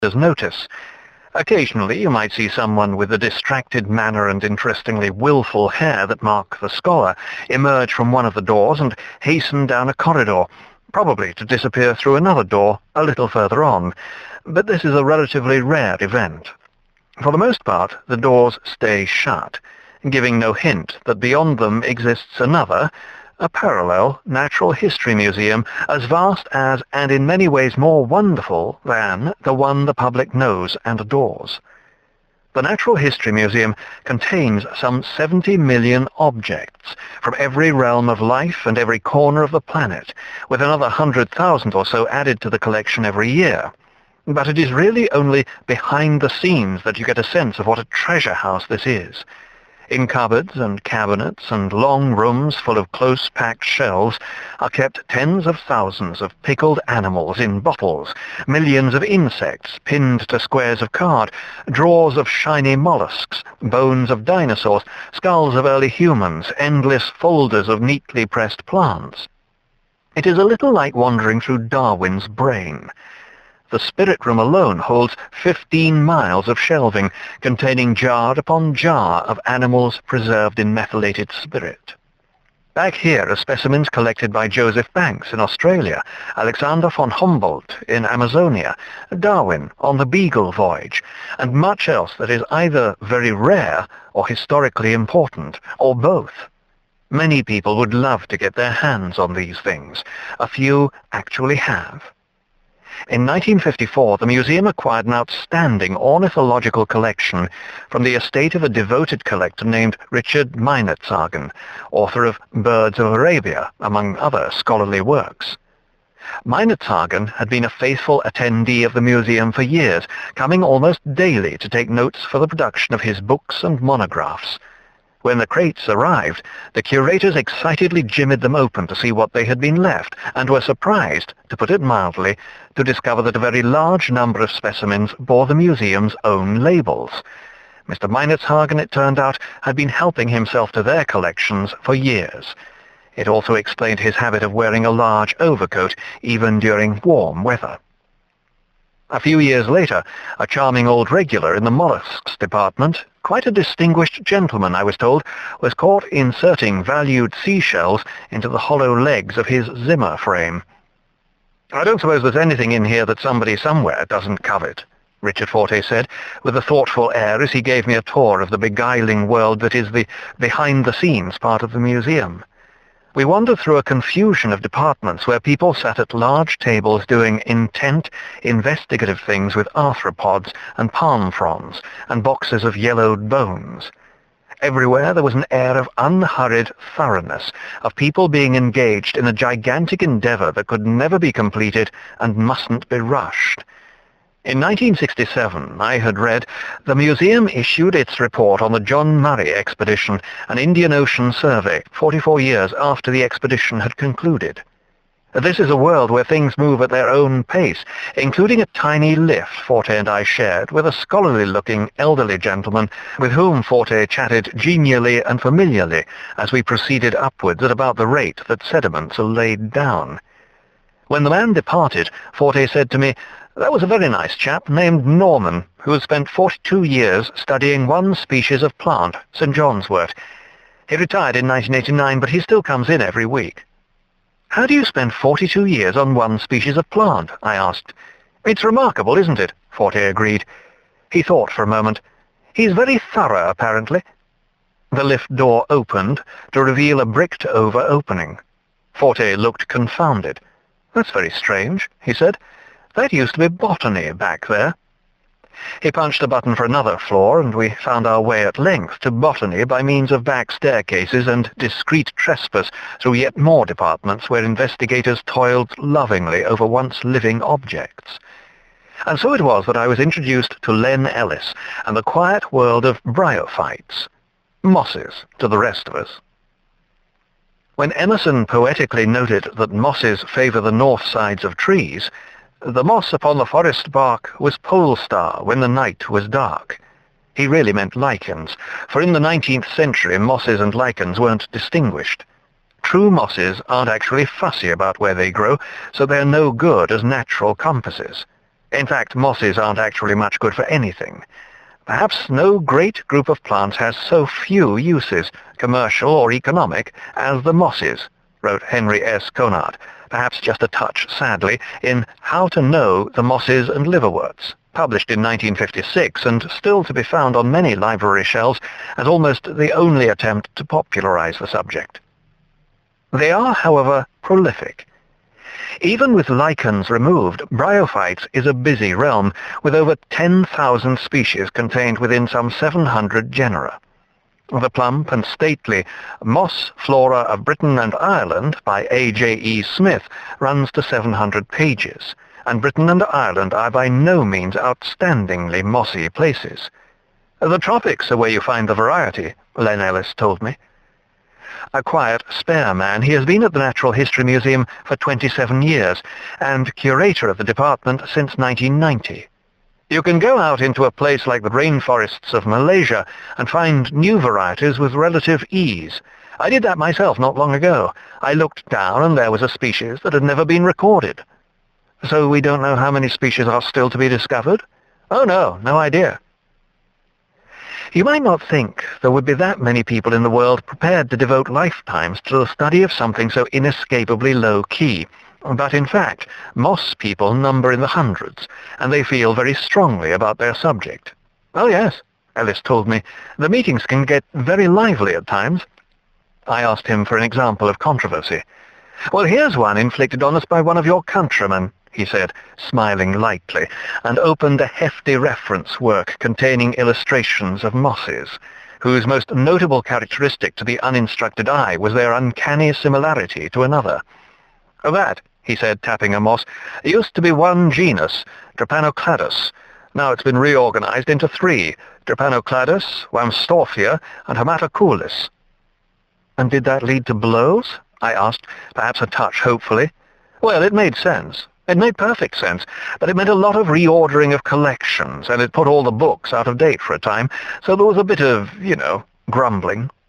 notice. Occasionally you might see someone with the distracted manner and interestingly willful hair that mark the scholar emerge from one of the doors and hasten down a corridor, probably to disappear through another door a little further on. But this is a relatively rare event. For the most part, the doors stay shut, giving no hint that beyond them exists another, a parallel natural history museum as vast as and in many ways more wonderful than the one the public knows and adores. The Natural History Museum contains some 70 million objects from every realm of life and every corner of the planet, with another 100,000 or so added to the collection every year. But it is really only behind the scenes that you get a sense of what a treasure house this is. In cupboards and cabinets and long rooms full of close-packed shelves are kept tens of thousands of pickled animals in bottles, millions of insects pinned to squares of card, drawers of shiny mollusks, bones of dinosaurs, skulls of early humans, endless folders of neatly pressed plants. It is a little like wandering through Darwin's brain. The spirit room alone holds 15 miles of shelving, containing jar upon jar of animals preserved in methylated spirit. Back here are specimens collected by Joseph Banks in Australia, Alexander von Humboldt in Amazonia, Darwin on the Beagle voyage, and much else that is either very rare or historically important, or both. Many people would love to get their hands on these things. A few actually have. In 1954, the museum acquired an outstanding ornithological collection from the estate of a devoted collector named Richard Meinertzhagen, author of Birds of Arabia, among other scholarly works. Meinertzhagen had been a faithful attendee of the museum for years, coming almost daily to take notes for the production of his books and monographs. When the crates arrived, the curators excitedly jimmied them open to see what they had been left, and were surprised, to put it mildly, to discover that a very large number of specimens bore the museum's own labels. Mr. Meinertzhagen, it turned out, had been helping himself to their collections for years. It also explained his habit of wearing a large overcoat, even during warm weather. A few years later, a charming old regular in the mollusks department, quite a distinguished gentleman, I was told, was caught inserting valued seashells into the hollow legs of his Zimmer frame. "I don't suppose there's anything in here that somebody somewhere doesn't covet," Richard Forte said, with a thoughtful air as he gave me a tour of the beguiling world that is the behind-the-scenes part of the museum. We wandered through a confusion of departments where people sat at large tables doing intent, investigative things with arthropods and palm fronds and boxes of yellowed bones. Everywhere there was an air of unhurried thoroughness, of people being engaged in a gigantic endeavor that could never be completed and mustn't be rushed. In 1967, I had read, the museum issued its report on the John Murray expedition, an Indian Ocean survey, 44 years after the expedition had concluded. This is a world where things move at their own pace, including a tiny lift Forte and I shared with a scholarly-looking elderly gentleman with whom Forte chatted genially and familiarly as we proceeded upwards at about the rate that sediments are laid down. When the man departed, Forte said to me, "That was a very nice chap named Norman, who had spent 42 years studying one species of plant, St. John's wort. He retired in 1989, but he still comes in every week." "How do you spend 42 years on one species of plant?" I asked. "It's remarkable, isn't it?" Forte agreed. He thought for a moment. "He's very thorough, apparently." The lift door opened to reveal a bricked-over opening. Forte looked confounded. "That's very strange," he said. "That used to be botany back there." He punched a button for another floor, and we found our way at length to botany by means of back staircases and discreet trespass through yet more departments where investigators toiled lovingly over once living objects. And so it was that I was introduced to Len Ellis and the quiet world of bryophytes, mosses to the rest of us. When Emerson poetically noted that mosses favor the north sides of trees, the moss upon the forest bark was pole star when the night was dark. He really meant lichens, for in the 19th century mosses and lichens weren't distinguished. True mosses aren't actually fussy about where they grow, so they're no good as natural compasses. In fact, mosses aren't actually much good for anything. Perhaps no great group of plants has so few uses, commercial or economic, as the mosses, wrote Henry S. Conard, perhaps just a touch sadly, in How to Know the Mosses and Liverworts, published in 1956 and still to be found on many library shelves as almost the only attempt to popularize the subject. They are, however, prolific. Even with lichens removed, bryophytes is a busy realm, with over 10,000 species contained within some 700 genera. The plump and stately Moss Flora of Britain and Ireland by A.J.E. Smith runs to 700 pages, and Britain and Ireland are by no means outstandingly mossy places. The tropics are where you find the variety, Len Ellis told me. A quiet, spare man, he has been at the Natural History Museum for 27 years, and curator of the department since 1990. You can go out into a place like the rainforests of Malaysia and find new varieties with relative ease. I did that myself not long ago. I looked down and there was a species that had never been recorded. So we don't know how many species are still to be discovered? Oh no, no idea. You might not think there would be that many people in the world prepared to devote lifetimes to the study of something so inescapably low-key. But in fact, moss people number in the hundreds, and they feel very strongly about their subject. Oh yes, Ellis told me, the meetings can get very lively at times. I asked him for an example of controversy. Well, here's one inflicted on us by one of your countrymen, he said, smiling lightly, and opened a hefty reference work containing illustrations of mosses, whose most notable characteristic to the uninstructed eye was their uncanny similarity to another. That, he said, tapping a moss, used to be one genus, Drepanocladus. Now it's been reorganized into three, Drepanocladus, Wamstorphia, and Haematocoelus. And did that lead to blows? I asked, perhaps a touch hopefully. Well, it made sense. It made perfect sense, but it meant a lot of reordering of collections, and it put all the books out of date for a time, so there was a bit of, grumbling.